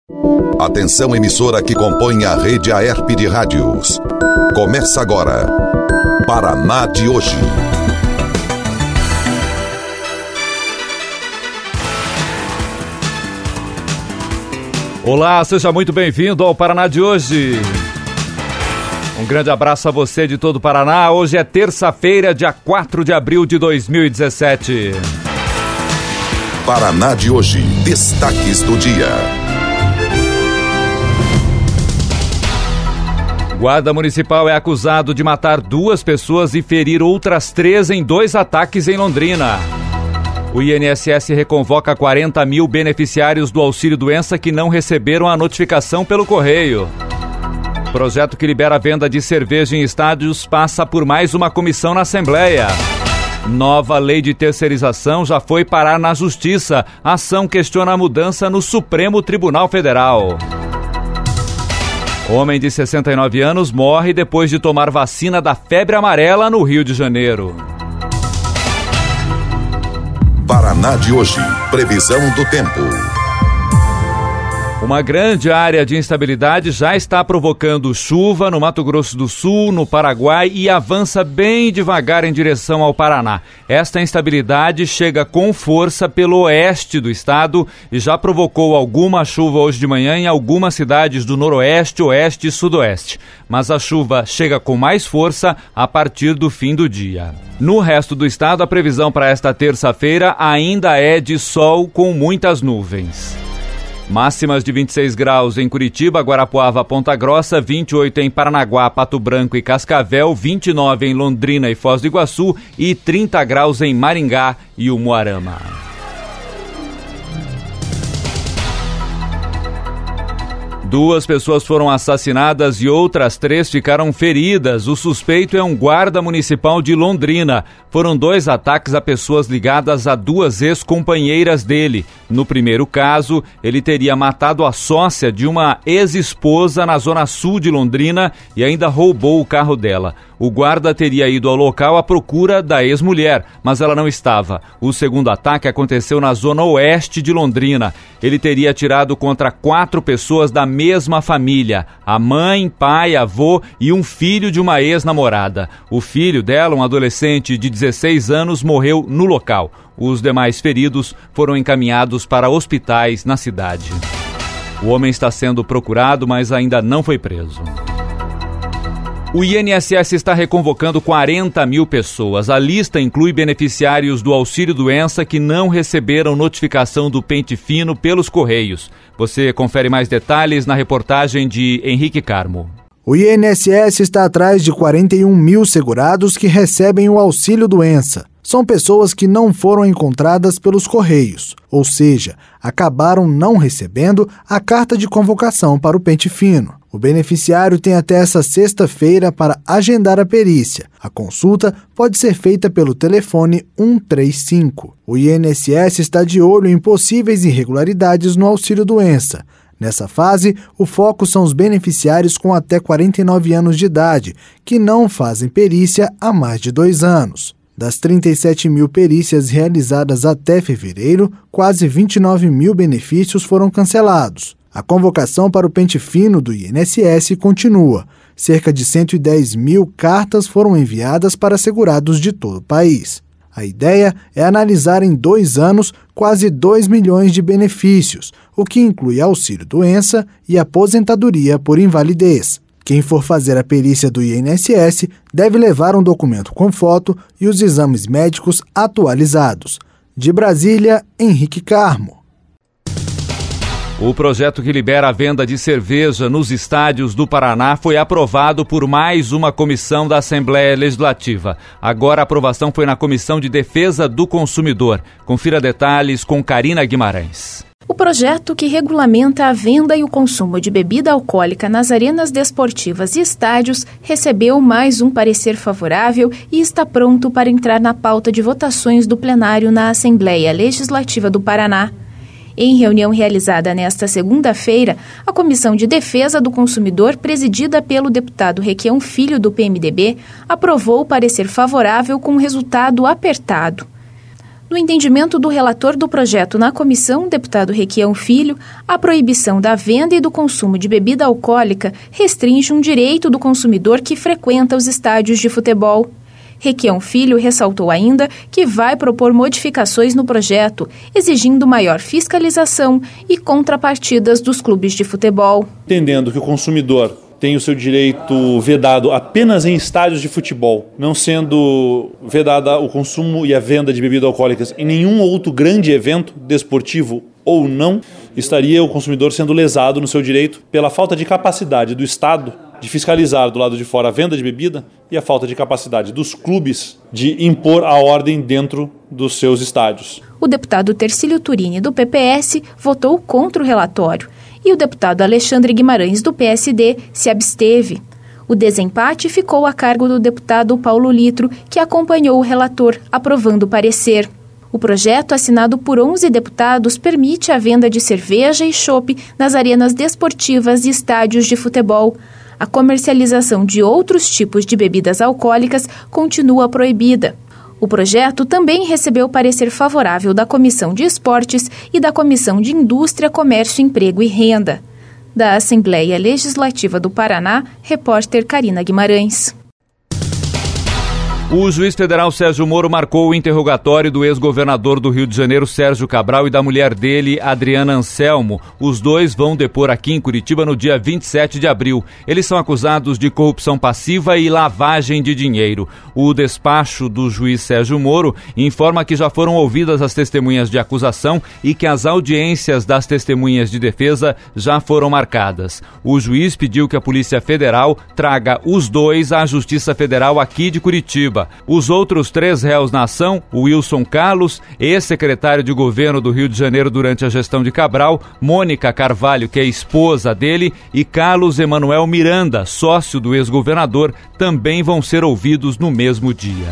Atenção, emissora que compõe a rede AERP de rádios. Começa agora, Paraná de hoje. Olá, seja muito bem-vindo ao Paraná de hoje. Um grande abraço a você de todo o Paraná. Hoje é terça-feira, dia 4 de abril de 2017. Paraná de hoje, destaques do dia. Guarda Municipal é acusado de matar 2 pessoas e ferir outras 3 em 2 ataques em Londrina. O INSS reconvoca 40 mil beneficiários do auxílio-doença que não receberam a notificação pelo correio. Projeto que libera a venda de cerveja em estádios passa por mais uma comissão na Assembleia. Nova lei de terceirização já foi parar na Justiça. A ação questiona a mudança no Supremo Tribunal Federal. Homem de 69 anos morre depois de tomar vacina da febre amarela no Rio de Janeiro. Paraná de hoje, previsão do tempo. Uma grande área de instabilidade já está provocando chuva no Mato Grosso do Sul, no Paraguai e avança bem devagar em direção ao Paraná. Esta instabilidade chega com força pelo oeste do estado e já provocou alguma chuva hoje de manhã em algumas cidades do noroeste, oeste e sudoeste. Mas a chuva chega com mais força a partir do fim do dia. No resto do estado, a previsão para esta terça-feira ainda é de sol com muitas nuvens. Máximas de 26 graus em Curitiba, Guarapuava, Ponta Grossa, 28 em Paranaguá, Pato Branco e Cascavel, 29 em Londrina e Foz do Iguaçu e 30 graus em Maringá e Umuarama. Duas pessoas foram assassinadas e outras 3 ficaram feridas. O suspeito é um guarda municipal de Londrina. Foram 2 ataques a pessoas ligadas a 2 ex-companheiras dele. No primeiro caso, ele teria matado a sócia de uma ex-esposa na zona sul de Londrina e ainda roubou o carro dela. O guarda teria ido ao local à procura da ex-mulher, mas ela não estava. O segundo ataque aconteceu na zona oeste de Londrina. Ele teria atirado contra 4 pessoas da mesma família: a mãe, pai, avô e um filho de uma ex-namorada. O filho dela, um adolescente de 16 anos, morreu no local. Os demais feridos foram encaminhados para hospitais na cidade. O homem está sendo procurado, mas ainda não foi preso. O INSS está reconvocando 40 mil pessoas. A lista inclui beneficiários do auxílio-doença que não receberam notificação do pente fino pelos Correios. Você confere mais detalhes na reportagem de Henrique Carmo. O INSS está atrás de 41 mil segurados que recebem o auxílio-doença. São pessoas que não foram encontradas pelos Correios, ou seja, acabaram não recebendo a carta de convocação para o pente fino. O beneficiário tem até essa sexta-feira para agendar a perícia. A consulta pode ser feita pelo telefone 135. O INSS está de olho em possíveis irregularidades no auxílio-doença. Nessa fase, o foco são os beneficiários com até 49 anos de idade, que não fazem perícia há mais de 2 anos. Das 37 mil perícias realizadas até fevereiro, quase 29 mil benefícios foram cancelados. A convocação para o pente fino do INSS continua. Cerca de 110 mil cartas foram enviadas para segurados de todo o país. A ideia é analisar em 2 anos quase 2 milhões de benefícios, o que inclui auxílio-doença e aposentadoria por invalidez. Quem for fazer a perícia do INSS deve levar um documento com foto e os exames médicos atualizados. De Brasília, Henrique Carmo. O projeto que libera a venda de cerveja nos estádios do Paraná foi aprovado por mais uma comissão da Assembleia Legislativa. Agora a aprovação foi na Comissão de Defesa do Consumidor. Confira detalhes com Karina Guimarães. O projeto que regulamenta a venda e o consumo de bebida alcoólica nas arenas desportivas e estádios recebeu mais um parecer favorável e está pronto para entrar na pauta de votações do plenário na Assembleia Legislativa do Paraná. Em reunião realizada nesta segunda-feira, a Comissão de Defesa do Consumidor, presidida pelo deputado Requião Filho, do PMDB, aprovou o parecer favorável com resultado apertado. No entendimento do relator do projeto na comissão, deputado Requião Filho, a proibição da venda e do consumo de bebida alcoólica restringe um direito do consumidor que frequenta os estádios de futebol. Requião Filho ressaltou ainda que vai propor modificações no projeto, exigindo maior fiscalização e contrapartidas dos clubes de futebol. Entendendo que o consumidor tem o seu direito vedado apenas em estádios de futebol, não sendo vedada o consumo e a venda de bebidas alcoólicas em nenhum outro grande evento desportivo ou não, estaria o consumidor sendo lesado no seu direito pela falta de capacidade do Estado de fiscalizar do lado de fora a venda de bebida e a falta de capacidade dos clubes de impor a ordem dentro dos seus estádios. O deputado Tercílio Turini, do PPS, votou contra o relatório e o deputado Alexandre Guimarães, do PSD, se absteve. O desempate ficou a cargo do deputado Paulo Litro, que acompanhou o relator, aprovando o parecer. O projeto, assinado por 11 deputados, permite a venda de cerveja e chopp nas arenas desportivas e estádios de futebol. A comercialização de outros tipos de bebidas alcoólicas continua proibida. O projeto também recebeu parecer favorável da Comissão de Esportes e da Comissão de Indústria, Comércio, Emprego e Renda. Da Assembleia Legislativa do Paraná, repórter Karina Guimarães. O juiz federal Sérgio Moro marcou o interrogatório do ex-governador do Rio de Janeiro, Sérgio Cabral, e da mulher dele, Adriana Anselmo. Os dois vão depor aqui em Curitiba no dia 27 de abril. Eles são acusados de corrupção passiva e lavagem de dinheiro. O despacho do juiz Sérgio Moro informa que já foram ouvidas as testemunhas de acusação e que as audiências das testemunhas de defesa já foram marcadas. O juiz pediu que a Polícia Federal traga os dois à Justiça Federal aqui de Curitiba. Os outros 3 réus na ação, Wilson Carlos, ex-secretário de governo do Rio de Janeiro durante a gestão de Cabral, Mônica Carvalho, que é esposa dele, e Carlos Emanuel Miranda, sócio do ex-governador, também vão ser ouvidos no mesmo dia.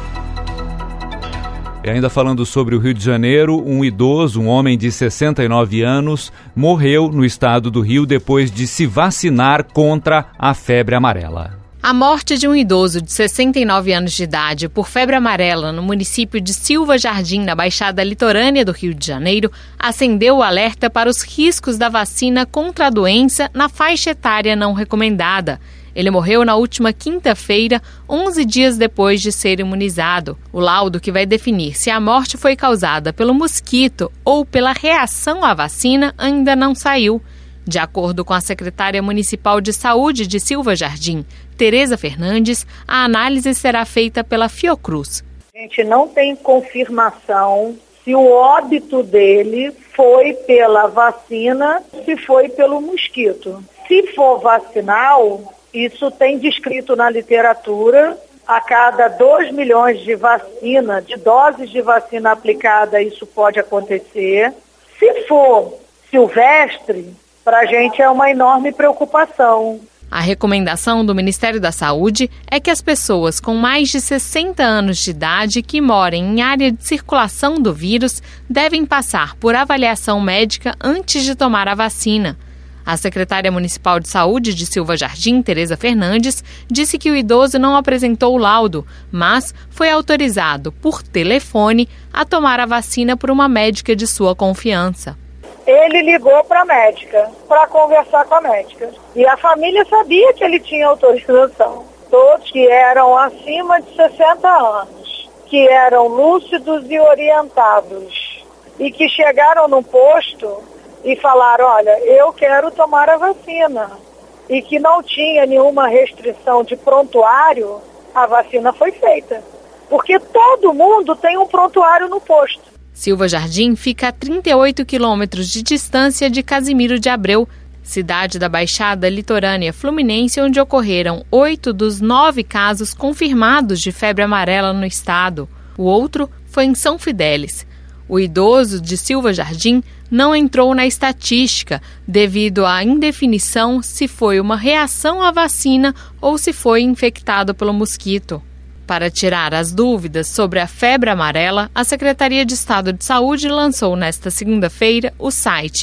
E ainda falando sobre o Rio de Janeiro, um idoso, um homem de 69 anos, morreu no estado do Rio depois de se vacinar contra a febre amarela. A morte de um idoso de 69 anos de idade por febre amarela no município de Silva Jardim, na Baixada Litorânea do Rio de Janeiro, acendeu o alerta para os riscos da vacina contra a doença na faixa etária não recomendada. Ele morreu na última quinta-feira, 11 dias depois de ser imunizado. O laudo que vai definir se a morte foi causada pelo mosquito ou pela reação à vacina ainda não saiu. De acordo com a secretária municipal de saúde de Silva Jardim, Tereza Fernandes, a análise será feita pela Fiocruz. A gente não tem confirmação se o óbito dele foi pela vacina, se foi pelo mosquito. Se for vacinal, isso tem descrito na literatura, a cada 2 milhões de vacina, de doses de vacina aplicada, isso pode acontecer. Se for silvestre, para a gente é uma enorme preocupação. A recomendação do Ministério da Saúde é que as pessoas com mais de 60 anos de idade que morem em área de circulação do vírus devem passar por avaliação médica antes de tomar a vacina. A secretária municipal de saúde de Silva Jardim, Tereza Fernandes, disse que o idoso não apresentou o laudo, mas foi autorizado por telefone a tomar a vacina por uma médica de sua confiança. Ele ligou para a médica, para conversar com a médica. E a família sabia que ele tinha autorização. Todos que eram acima de 60 anos, que eram lúcidos e orientados, e que chegaram no posto e falaram, olha, eu quero tomar a vacina. E que não tinha nenhuma restrição de prontuário, a vacina foi feita. Porque todo mundo tem um prontuário no posto. Silva Jardim fica a 38 quilômetros de distância de Casimiro de Abreu, cidade da Baixada Litorânea Fluminense, onde ocorreram 8 dos 9 casos confirmados de febre amarela no estado. O outro foi em São Fidélis. O idoso de Silva Jardim não entrou na estatística devido à indefinição se foi uma reação à vacina ou se foi infectado pelo mosquito. Para tirar as dúvidas sobre a febre amarela, a Secretaria de Estado de Saúde lançou nesta segunda-feira o site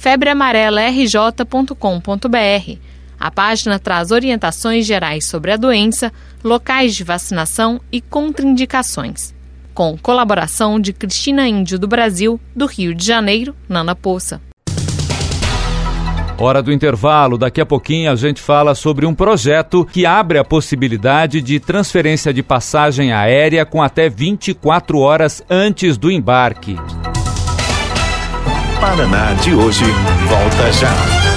febreamarelarj.com.br. A página traz orientações gerais sobre a doença, locais de vacinação e contraindicações. com colaboração de Cristina Índio do Brasil, do Rio de Janeiro, Nana Poça. Hora do intervalo. Daqui a pouquinho a gente fala sobre um projeto que abre a possibilidade de transferência de passagem aérea com até 24 horas antes do embarque. Paraná de hoje volta já.